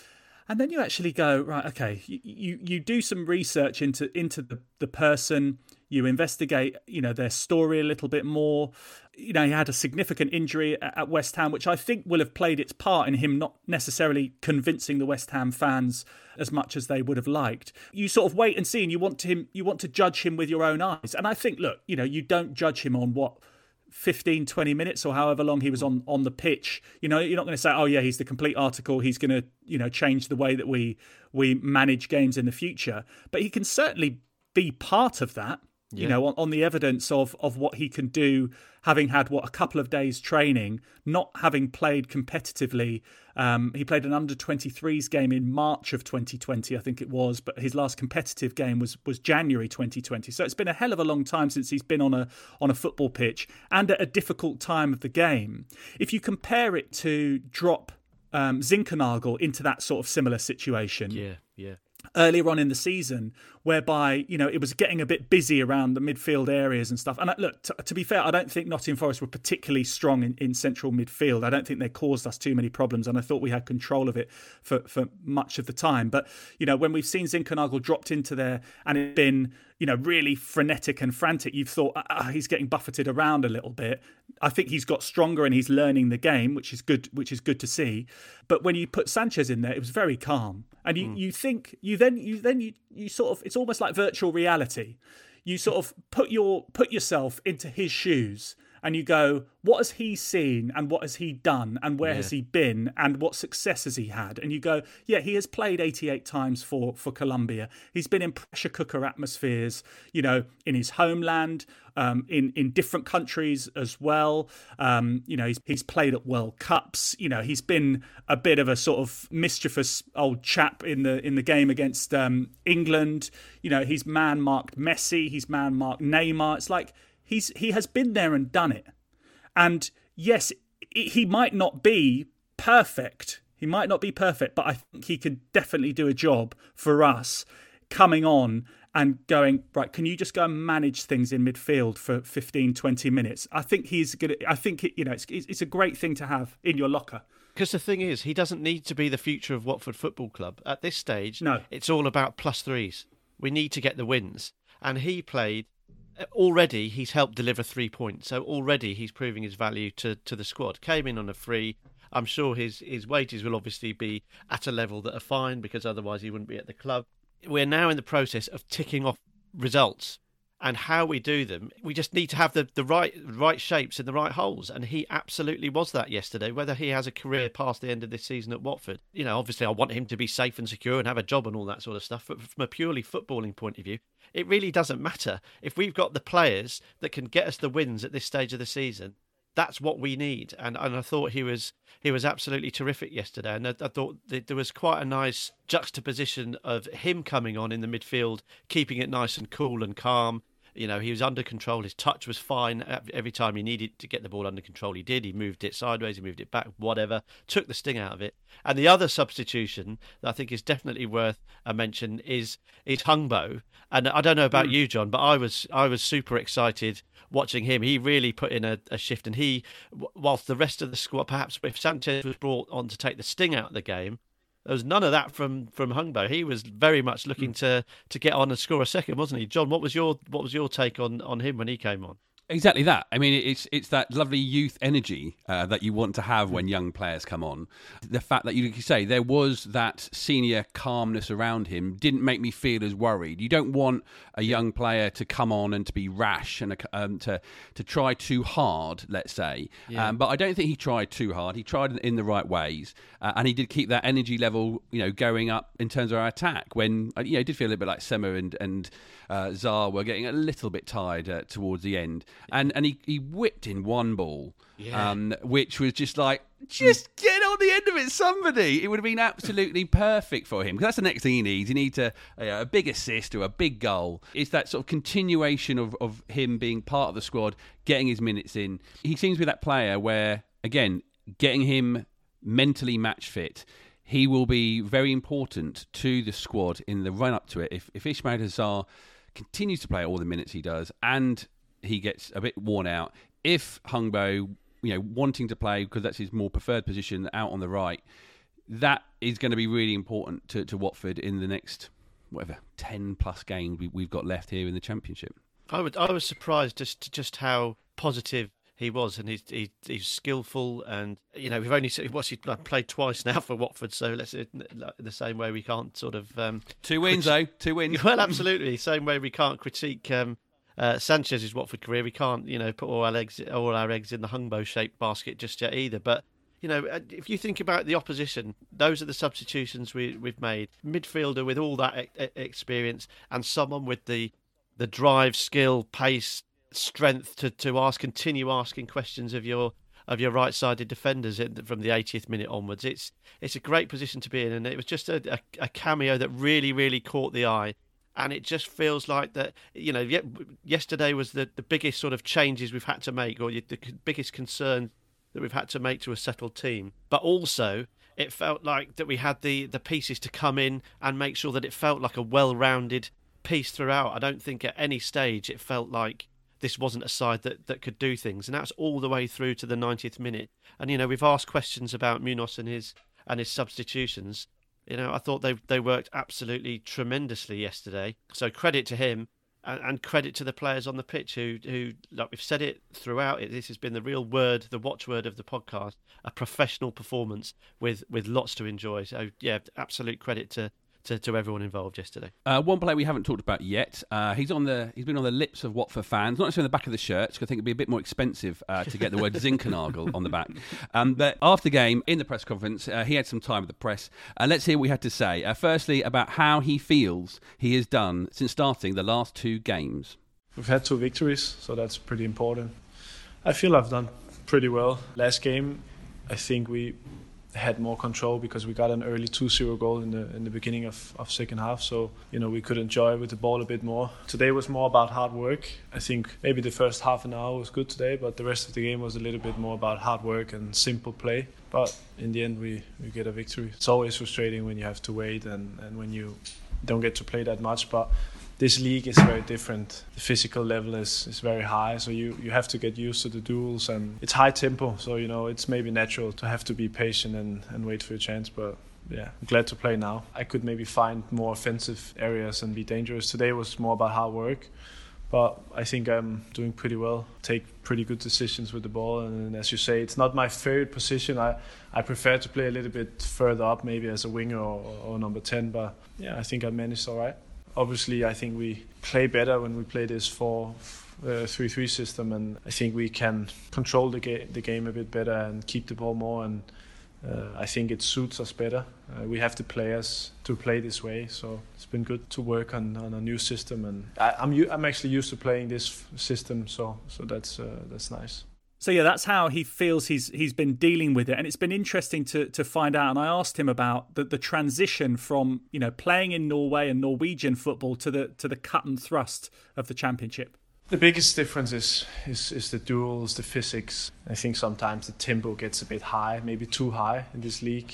And then you actually go, right, okay, you do some research into the person, you investigate, their story a little bit more. He had a significant injury at West Ham, which I think will have played its part in him not necessarily convincing the West Ham fans as much as they would have liked. You sort of wait and see, and you want to judge him with your own eyes. And I think, look, you don't judge him on 15, 20 minutes or however long he was on the pitch. You're not going to say, "Oh yeah, he's the complete article. He's going to, change the way that we manage games in the future." But he can certainly be part of that. Yeah. On the evidence of what he can do, having had a couple of days training, not having played competitively. He played an under-23s game in March of 2020, I think it was, but his last competitive game was January 2020. So it's been a hell of a long time since he's been on a football pitch and at a difficult time of the game. If you compare it to drop Zinkernagel into that sort of similar situation. Yeah. Earlier on in the season, whereby it was getting a bit busy around the midfield areas and stuff. And look, to be fair, I don't think Nottingham Forest were particularly strong in central midfield. I don't think they caused us too many problems, and I thought we had control of it for much of the time. But when we've seen Zinkernagel dropped into there and it's been really frenetic and frantic, you've thought he's getting buffeted around a little bit. I think he's got stronger and he's learning the game, which is good to see. But when you put Sanchez in there, it was very calm. And you think you sort of, it's almost like virtual reality. You sort of put yourself into his shoes and you go, what has he seen and what has he done and where has he been and what success has he had? And you go, yeah, he has played 88 times for Colombia. He's been in pressure cooker atmospheres, in his homeland, in different countries as well. He's played at World Cups. He's been a bit of a sort of mischievous old chap in the game against England. He's man-marked Messi. He's man-marked Neymar. It's like he has been there and done it. And yes, he might not be perfect. But I think he can definitely do a job for us coming on and going, right, can you just go and manage things in midfield for 15, 20 minutes? I think he's good. I think, it's a great thing to have in your locker. Because the thing is, he doesn't need to be the future of Watford Football Club. At this stage, no. It's all about plus threes. We need to get the wins. And he played... Already, he's helped deliver 3 points. So already he's proving his value to the squad. Came in on a free. I'm sure his wages will obviously be at a level that are fine because otherwise he wouldn't be at the club. We're now in the process of ticking off results. And how we do them, we just need to have the right shapes in the right holes. And he absolutely was that yesterday. Whether he has a career past the end of this season at Watford, obviously I want him to be safe and secure and have a job and all that sort of stuff. But from a purely footballing point of view, it really doesn't matter. If we've got the players that can get us the wins at this stage of the season, that's what we need. And I thought he was absolutely terrific yesterday. And I thought that there was quite a nice juxtaposition of him coming on in the midfield, keeping it nice and cool and calm. He was under control. His touch was fine. Every time he needed to get the ball under control, he did. He moved it sideways, he moved it back, whatever. Took the sting out of it. And the other substitution that I think is definitely worth a mention is Hungbo. And I don't know about you, John, but I was super excited watching him. He really put in a shift. And whilst the rest of the squad, perhaps if Sanchez was brought on to take the sting out of the game, there was none of that from Hungbo. He was very much looking to get on and score a second, wasn't he? John, what was your take on him when he came on? Exactly that. I mean, it's that lovely youth energy that you want to have when young players come on. The fact that, you say, there was that senior calmness around him didn't make me feel as worried. You don't want a young player to come on and to be rash and to try too hard, let's say. Yeah. But I don't think he tried too hard. He tried in the right ways, and he did keep that energy level, going up in terms of our attack. When it did feel a little bit like Sema and Zaha were getting a little bit tired towards the end. And he whipped in one ball, which was just like, just get on the end of it, somebody. It would have been absolutely perfect for him, because that's the next thing he needs. He needs a big assist or a big goal. It's that sort of continuation of him being part of the squad, getting his minutes in. He seems to be that player where, again, getting him mentally match fit, he will be very important to the squad in the run-up to it. If Ismail Azar continues to play all the minutes he does, and he gets a bit worn out, if Hungbo, wanting to play because that's his more preferred position out on the right, that is going to be really important to Watford in the next 10 plus games we've got left here in the Championship. I was surprised just how positive he was, and he's skillful, and we've only played twice now for Watford, so let's the same way we can't sort of 2 wins though, 2 wins. Well, absolutely, same way we can't critique Sanchez's Watford career. We can't put all our eggs in the Hungbo-shaped basket just yet either. But if you think about the opposition, those are the substitutions we've made. Midfielder with all that experience, and someone with the drive, skill, pace, strength to continue asking questions of your right-sided defenders from the 80th minute onwards. It's a great position to be in, and it was just a cameo that really, really caught the eye. And it just feels like that, yesterday was the biggest sort of changes we've had to make, or the biggest concern that we've had to make to a settled team. But also, it felt like that we had the pieces to come in and make sure that it felt like a well-rounded piece throughout. I don't think at any stage it felt like this wasn't a side that could do things. And that's all the way through to the 90th minute. And, we've asked questions about Munoz and his substitutions. I thought they worked absolutely tremendously yesterday. So credit to him, and credit to the players on the pitch who, like we've said it throughout, this has been the real word, the watchword of the podcast, a professional performance with lots to enjoy. So yeah, absolute credit to everyone involved yesterday. One player we haven't talked about yet. He's been on the lips of Watford fans, not necessarily on the back of the shirts, because I think it'd be a bit more expensive to get the word Zinkernagel on the back. But after the game, in the press conference, he had some time with the press. Let's hear what he had to say. Firstly, about how he feels he has done since starting the last 2 games. We've had 2 victories, so that's pretty important. I feel I've done pretty well. Last game, I think we had more control because we got an early 2-0 goal in the beginning of second half, so we could enjoy with the ball a bit more. Today was more about hard work. I think maybe the first half an hour was good today, but the rest of the game was a little bit more about hard work and simple play. But in the end we get a victory. It's always frustrating when you have to wait and when you don't get to play that much, but this league is very different. The physical level is very high, so you have to get used to the duels, and it's high tempo, so it's maybe natural to have to be patient and wait for your chance. But yeah, I'm glad to play now. I could maybe find more offensive areas and be dangerous. Today was more about hard work, but I think I'm doing pretty well. Take pretty good decisions with the ball, and as you say, it's not my favorite position. I prefer to play a little bit further up, maybe as a winger or number 10, but yeah, I think I managed all right. Obviously, I think we play better when we play this 4-3-3 system, and I think we can control the game a bit better and keep the ball more, and I think it suits us better. We have the players to play this way, so it's been good to work on a new system, and I'm actually used to playing this system, so that's nice. So yeah, that's how he feels he's been dealing with it, and it's been interesting to find out. And I asked him about the transition from playing in Norway and Norwegian football to the cut and thrust of the Championship. The biggest difference is the duels, the physics. I think sometimes the tempo gets a bit high, maybe too high in this league,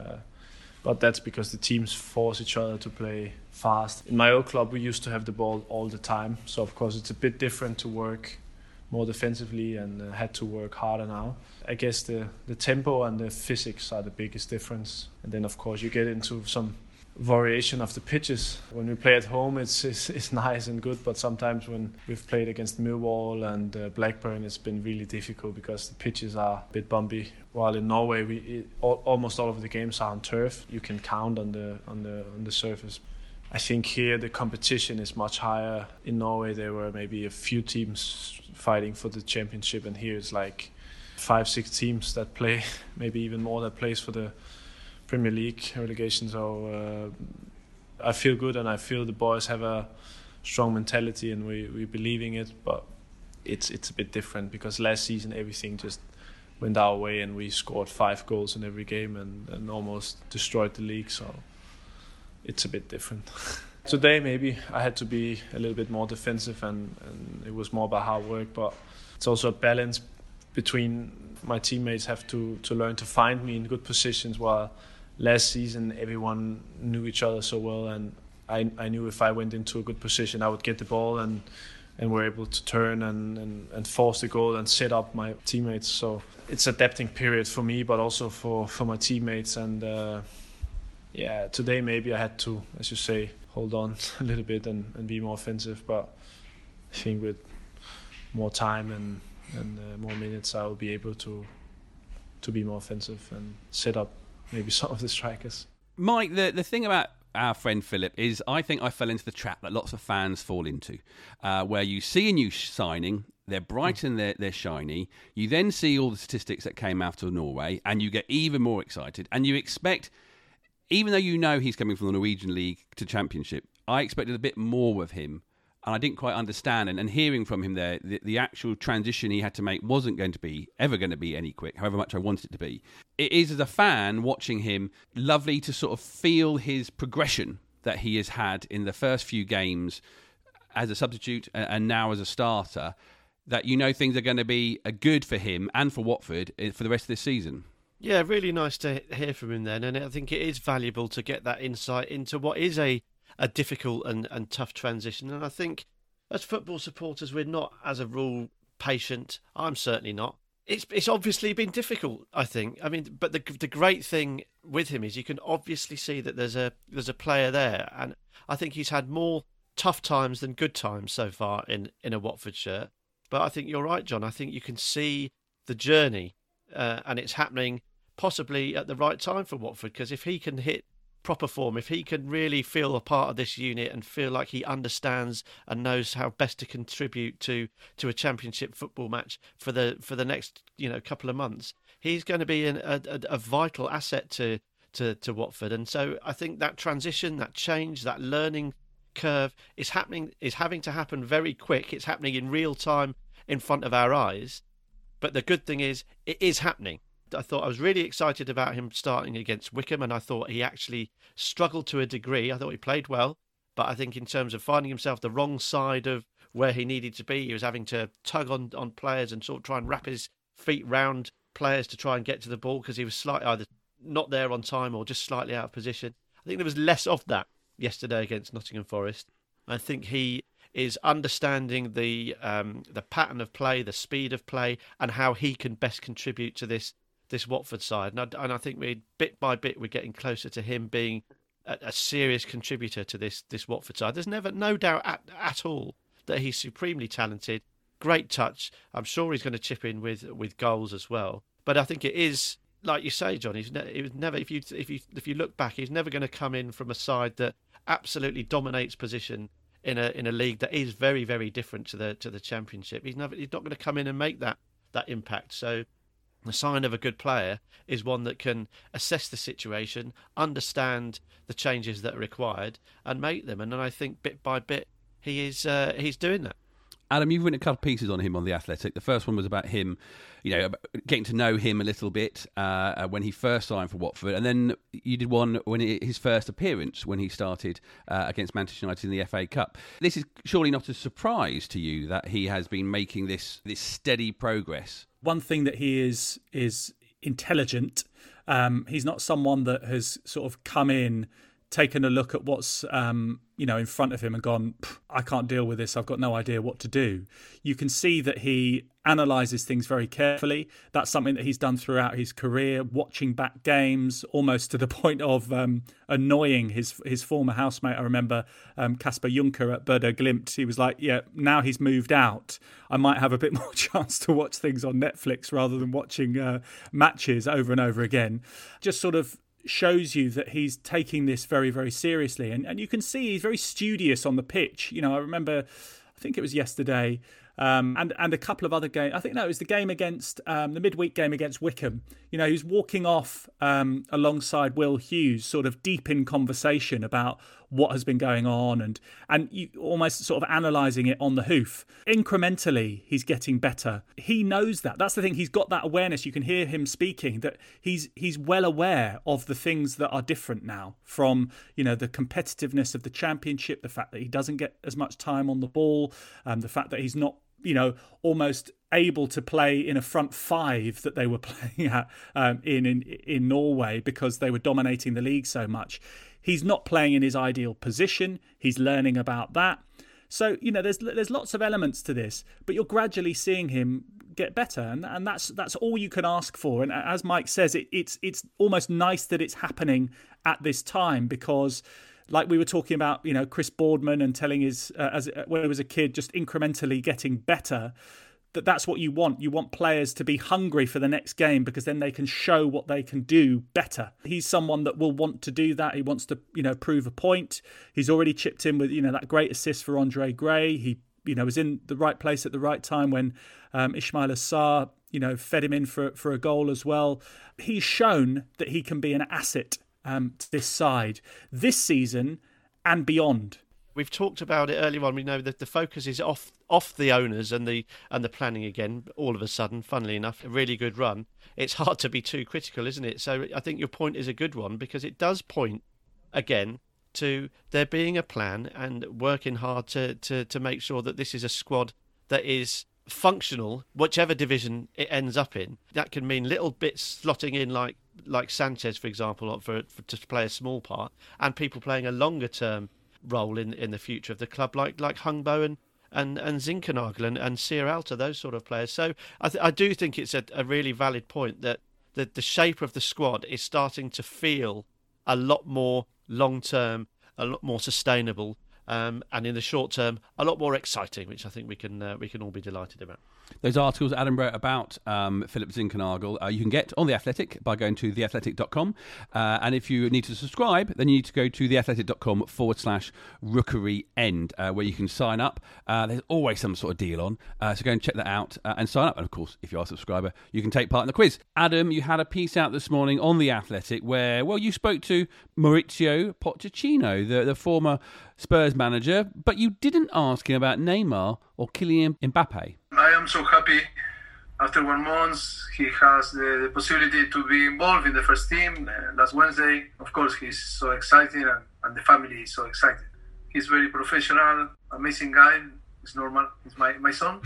but that's because the teams force each other to play fast. In my old club, we used to have the ball all the time, so of course it's a bit different to work more defensively and had to work harder now. I guess the tempo and the physics are the biggest difference. And then of course you get into some variation of the pitches. When we play at home it's nice and good, but sometimes when we've played against Millwall and Blackburn, it's been really difficult because the pitches are a bit bumpy. While in Norway almost all of the games are on turf. You can count on the surface. I think here the competition is much higher. In Norway there were maybe a few teams fighting for the championship, and here it's like 5-6 teams that play, maybe even more that plays for the Premier League relegation. So I feel good, and I feel the boys have a strong mentality, and we believe in it. But it's a bit different because last season everything just went our way, and we scored 5 goals in every game and almost destroyed the league. So it's a bit different. Today maybe I had to be a little bit more defensive, and it was more about hard work, but it's also a balance between my teammates have to learn to find me in good positions, while last season everyone knew each other so well, and I knew if I went into a good position I would get the ball and were able to turn and force the goal and set up my teammates. So it's adapting period for me, but also for my teammates. And today maybe I had to, as you say, hold on a little bit and be more offensive, but I think with more time and more minutes I will be able to be more offensive and set up maybe some of the strikers. Mike, the thing about our friend Philip is I think I fell into the trap that lots of fans fall into, where you see a new signing, they're bright and they're shiny, you then see all the statistics that came out of Norway and you get even more excited, and you expect, even though you know he's coming from the Norwegian League to Championship, I expected a bit more of him, and I didn't quite understand. And hearing from him there, the actual transition he had to make wasn't ever going to be any quick, however much I wanted it to be. It is, as a fan watching him, lovely to sort of feel his progression that he has had in the first few games as a substitute and now as a starter, that things are going to be good for him and for Watford for the rest of this season. Yeah, really nice to hear from him then, and I think it is valuable to get that insight into what is a difficult and tough transition. And I think as football supporters, we're not, as a rule, patient. I'm certainly not. It's obviously been difficult, I think. I mean, but the great thing with him is you can obviously see that there's a player there, and I think he's had more tough times than good times so far in a Watford shirt. But I think you're right, John. I think you can see the journey, and it's happening possibly at the right time for Watford, because if he can hit proper form, if he can really feel a part of this unit and feel like he understands and knows how best to contribute to a Championship football match for the next couple of months, he's going to be a vital asset to Watford. And so I think that transition, that change, that learning curve is having to happen very quick. It's happening in real time in front of our eyes. But the good thing is it is happening. I was really excited about him starting against Wycombe, and I thought he actually struggled to a degree. I thought he played well, but I think in terms of finding himself the wrong side of where he needed to be, he was having to tug on players and sort of try and wrap his feet round players to try and get to the ball, because he was slightly either not there on time or just slightly out of position. I think there was less of that yesterday against Nottingham Forest. I think he is understanding the pattern of play, the speed of play, and how he can best contribute to this Watford side. And I think bit by bit we're getting closer to him being a serious contributor to this Watford side. There's no doubt at all that he's supremely talented, great touch. I'm sure he's going to chip in with goals as well. But I think it is like you say, John, he was never. If you look back, he's never going to come in from a side that absolutely dominates position in a league that is very, very different to the Championship. He's not going to come in and make that impact. So the sign of a good player is one that can assess the situation, understand the changes that are required, and make them. And then I think bit by bit he's doing that. Adam, you've written a couple of pieces on him on The Athletic. The first one was about him, getting to know him a little bit when he first signed for Watford. And then you did one when his first appearance when he started against Manchester United in the FA Cup. This is surely not a surprise to you that he has been making this steady progress. One thing that he is intelligent. He's not someone that has sort of come in, taken a look at what's in front of him and gone, I can't deal with this, I've got no idea what to do. You can see that he analyses things very carefully. That's something that he's done throughout his career, watching back games almost to the point of annoying his former housemate. I remember Kasper Juncker at Bode Glimt. He was like, yeah, now he's moved out, I might have a bit more chance to watch things on Netflix rather than watching matches over and over again. Just sort of shows you that he's taking this very, very seriously. And you can see he's very studious on the pitch. I remember, I think it was yesterday, and a couple of other games. I think, no, it was the game against, the midweek game against Wickham. He was walking off alongside Will Hughes, sort of deep in conversation about what has been going on and you almost sort of analysing it on the hoof. Incrementally, he's getting better. He knows that. That's the thing. He's got that awareness. You can hear him speaking, that he's well aware of the things that are different now from, the competitiveness of the Championship, the fact that he doesn't get as much time on the ball, the fact that he's not, almost able to play in a front five that they were playing at in Norway because they were dominating the league so much. He's not playing in his ideal position. He's learning about that. So, there's lots of elements to this, but you're gradually seeing him get better, and that's all you can ask for. And as Mike says, it's almost nice that it's happening at this time because, like we were talking about, Chris Boardman and telling when he was a kid, just incrementally getting better. That's what you want. You want players to be hungry for the next game because then they can show what they can do better. He's someone that will want to do that. He wants to, prove a point. He's already chipped in with, that great assist for Andre Gray. He, was in the right place at the right time when Ismail Assar, fed him in for a goal as well. He's shown that he can be an asset to this side this season and beyond. We've talked about it earlier on. We know that the focus is off the owners and the planning again. All of a sudden, funnily enough, a really good run. It's hard to be too critical, isn't it? So I think your point is a good one because it does point again to there being a plan and working hard to make sure that this is a squad that is functional, whichever division it ends up in. That can mean little bits slotting in like Sanchez, for example, for to play a small part, and people playing a longer term role in the future of the club, like Hungbo and Zinkernagel and Sier Alta, those sort of players. So I do think it's a really valid point that the shape of the squad is starting to feel a lot more long-term, a lot more sustainable, and in the short term, a lot more exciting, which I think we can all be delighted about. Those articles Adam wrote about Philip Zinkernagel, you can get on The Athletic by going to theathletic.com. And if you need to subscribe, then you need to go to theathletic.com/Rookery End, where you can sign up. There's always some sort of deal on. So go and check that out and sign up. And of course, if you are a subscriber, you can take part in the quiz. Adam, you had a piece out this morning on The Athletic where, you spoke to Maurizio Pochettino, the former Spurs manager, but you didn't ask him about Neymar or Kylian Mbappe. I am so happy. After 1 month, he has the possibility to be involved in the first team last Wednesday. Of course, he's so excited and the family is so excited. He's very professional, amazing guy. It's normal. He's my son.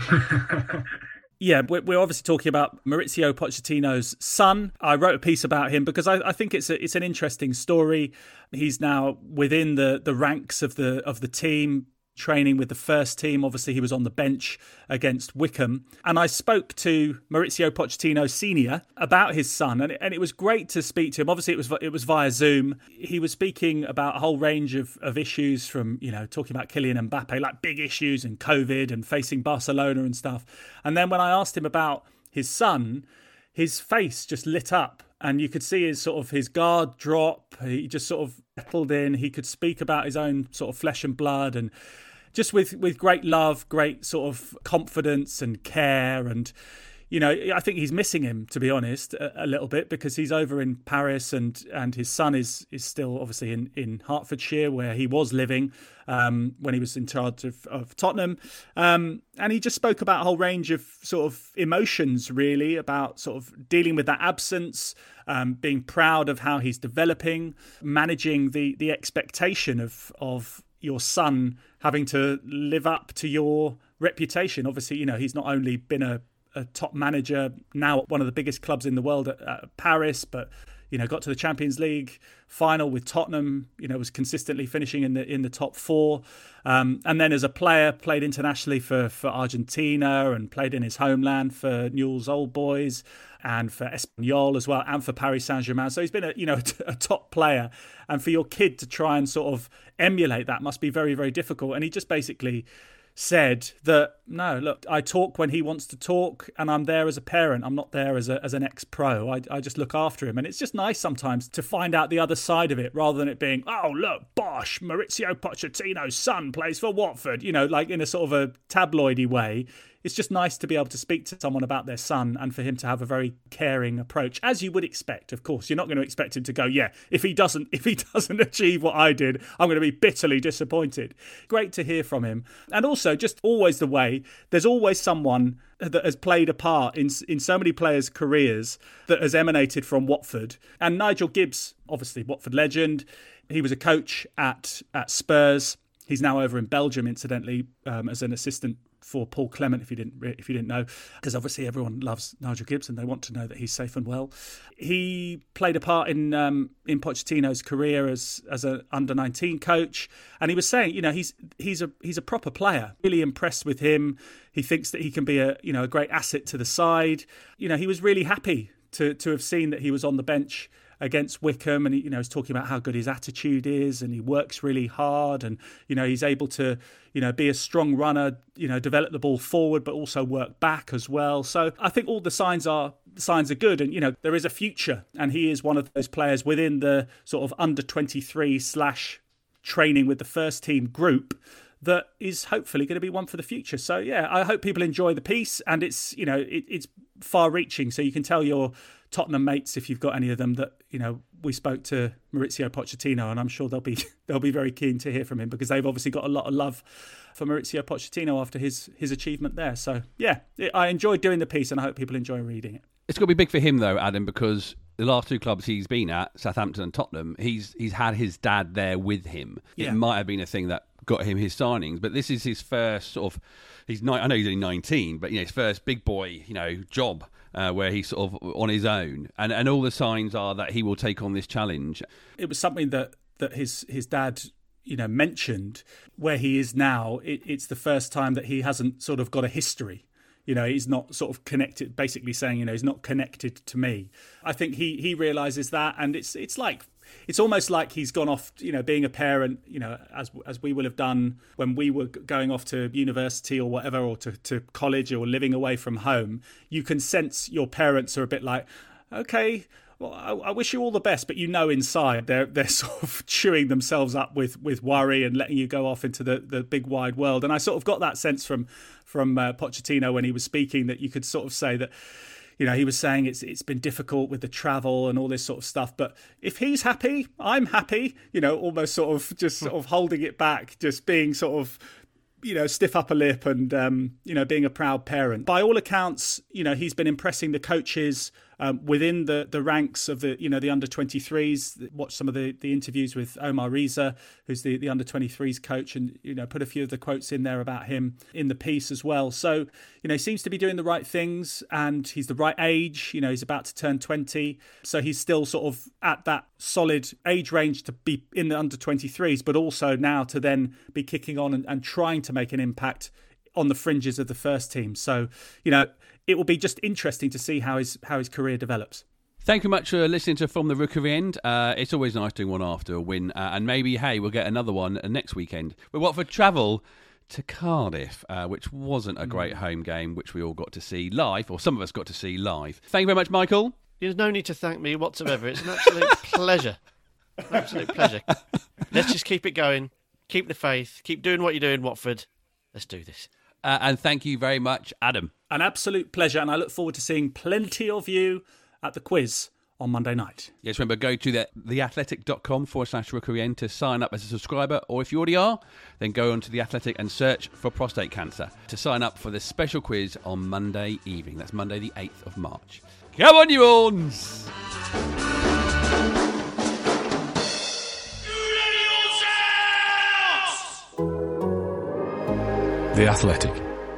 Yeah, we're obviously talking about Maurizio Pochettino's son. I wrote a piece about him because I think it's an interesting story. He's now within the ranks of the team, training with the first team. Obviously, he was on the bench against Wickham. And I spoke to Maurizio Pochettino Sr. about his son, and it was great to speak to him. Obviously, it was via Zoom. He was speaking about a whole range of issues from, talking about Kylian Mbappe, like big issues and COVID and facing Barcelona and stuff. And then when I asked him about his son, his face just lit up. And you could see his guard drop. He just sort of settled in. He could speak about his own sort of flesh and blood, and just with great love, great sort of confidence and care. And, I think he's missing him, to be honest, a little bit, because he's over in Paris and his son is still obviously in Hertfordshire, where he was living when he was in charge of Tottenham. And he just spoke about a whole range of sort of emotions, really, about sort of dealing with that absence, being proud of how he's developing, managing the expectation of your son having to live up to your reputation. Obviously, he's not only been a top manager now at one of the biggest clubs in the world at Paris, but got to the Champions League final with Tottenham, was consistently finishing in the top 4, and then as a player played internationally for Argentina and played in his homeland for Newell's Old Boys and for Espanyol as well, and for Paris Saint-Germain. So he's been a top player, and for your kid to try and sort of emulate that must be very, very difficult. And he just basically said that, no, look, I talk when he wants to talk, and I'm there as a parent. I'm not there as an ex-pro. I just look after him. And it's just nice sometimes to find out the other side of it, rather than it being, oh, look, bosh, Maurizio Pochettino's son plays for Watford, like in a sort of a tabloidy way. It's just nice to be able to speak to someone about their son, and for him to have a very caring approach, as you would expect. Of course, you're not going to expect him to go, yeah, if he doesn't achieve what I did, I'm going to be bitterly disappointed. Great to hear from him. And also, just always the way, there's always someone that has played a part in so many players' careers that has emanated from Watford. And Nigel Gibbs, obviously Watford legend, he was a coach at Spurs. He's now over in Belgium, incidentally, as an assistant for Paul Clement, if you didn't know, because obviously everyone loves Nigel Gibbs and they want to know that he's safe and well. He played a part in Pochettino's career as an under-19 coach, and he was saying, he's a proper player. Really impressed with him. He thinks that he can be a great asset to the side. He was really happy to have seen that he was on the bench against Wickham, and he was talking about how good his attitude is, and he works really hard, and he's able to be a strong runner, develop the ball forward but also work back as well. So I think all the signs are good, and there is a future, and he is one of those players within the sort of under 23 / training with the first team group that is hopefully going to be one for the future. So yeah, I hope people enjoy the piece, and it's it's far reaching, so you can tell your Tottenham mates, if you've got any of them, that we spoke to Maurizio Pochettino, and I'm sure they'll be very keen to hear from him, because they've obviously got a lot of love for Maurizio Pochettino after his achievement there. So yeah, I enjoyed doing the piece, and I hope people enjoy reading it. It's got to be big for him though, Adam, because the last 2 clubs he's been at, Southampton and Tottenham, he's had his dad there with him. Yeah. It might have been a thing that got him his signings, but this is his first sort of, I know he's only 19, but his first big boy job where he's sort of on his own, and all the signs are that he will take on this challenge. It was something that his dad mentioned. Where he is now, it's the first time that he hasn't sort of got a history. He's not sort of connected, basically saying, he's not connected to me. I think he realises that, and it's almost like he's gone off, being a parent, as we will have done when we were going off to university or whatever, or to college, or living away from home. You can sense your parents are a bit like, okay, well, I wish you all the best, but inside they're sort of chewing themselves up with worry and letting you go off into the big wide world. And I sort of got that sense from Pochettino when he was speaking, that you could sort of say that, he was saying it's been difficult with the travel and all this sort of stuff, but if he's happy, I'm happy. Almost sort of just sort of holding it back, just being sort of, stiff upper lip, and being a proud parent. By all accounts, he's been impressing the coaches within the ranks of the the under 23s. Watch some of the interviews with Omar Reza, who's the under 23s coach, and put a few of the quotes in there about him in the piece as well. So he seems to be doing the right things, and he's the right age. He's about to turn 20, so he's still sort of at that solid age range to be in the under 23s, but also now to then be kicking on and trying to make an impact on the fringes of the first team. So it will be just interesting to see how his career develops. Thank you very much for listening to From the Rookery End. It's always nice doing one after a win, and maybe, we'll get another one next weekend. We're Watford travel to Cardiff, which wasn't a great home game, which we all got to see live, or some of us got to see live. Thank you very much, Michael. There's no need to thank me whatsoever. It's an absolute pleasure. Absolute pleasure. Let's just keep it going. Keep the faith. Keep doing what you're doing, Watford. Let's do this. And thank you very much, Adam. An absolute pleasure, and I look forward to seeing plenty of you at the quiz on Monday night. Yes, remember, go to theathletic.com/rookeryend to sign up as a subscriber, or if you already are, then go onto The Athletic and search for prostate cancer to sign up for this special quiz on Monday evening. That's Monday the 8th of March. Come on, you horns! The Athletic.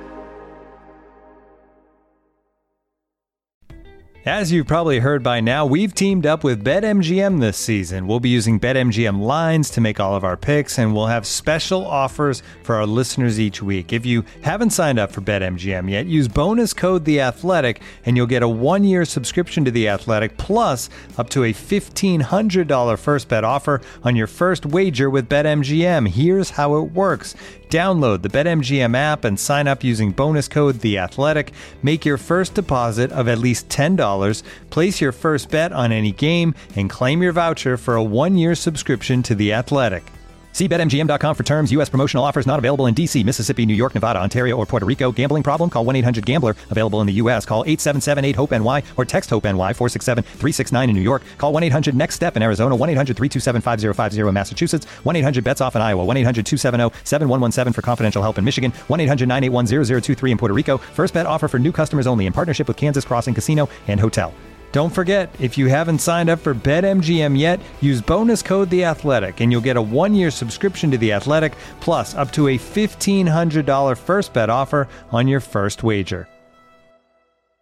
As you've probably heard by now, we've teamed up with BetMGM this season. We'll be using BetMGM lines to make all of our picks, and we'll have special offers for our listeners each week. If you haven't signed up for BetMGM yet, use bonus code The Athletic, and you'll get a 1-year subscription to The Athletic, plus up to a $1,500 first bet offer on your first wager with BetMGM. Here's how it works. Download the BetMGM app and sign up using bonus code The Athletic. Make your first deposit of at least $10. Place your first bet on any game and claim your voucher for a 1-year subscription to The Athletic. See BetMGM.com for terms. U.S. promotional offers not available in D.C., Mississippi, New York, Nevada, Ontario, or Puerto Rico. Gambling problem? Call 1-800-GAMBLER. Available in the U.S. Call 877-8-HOPE-NY or text HOPE-NY 467-369 in New York. Call 1-800-NEXT-STEP in Arizona. 1-800-327-5050 in Massachusetts. 1-800-BETS-OFF in Iowa. 1-800-270-7117 for confidential help in Michigan. 1-800-981-0023 in Puerto Rico. First bet offer for new customers only in partnership with Kansas Crossing Casino and Hotel. Don't forget, if you haven't signed up for BetMGM yet, use bonus code The Athletic, and you'll get a 1-year subscription to The Athletic, plus up to a $1,500 first bet offer on your first wager.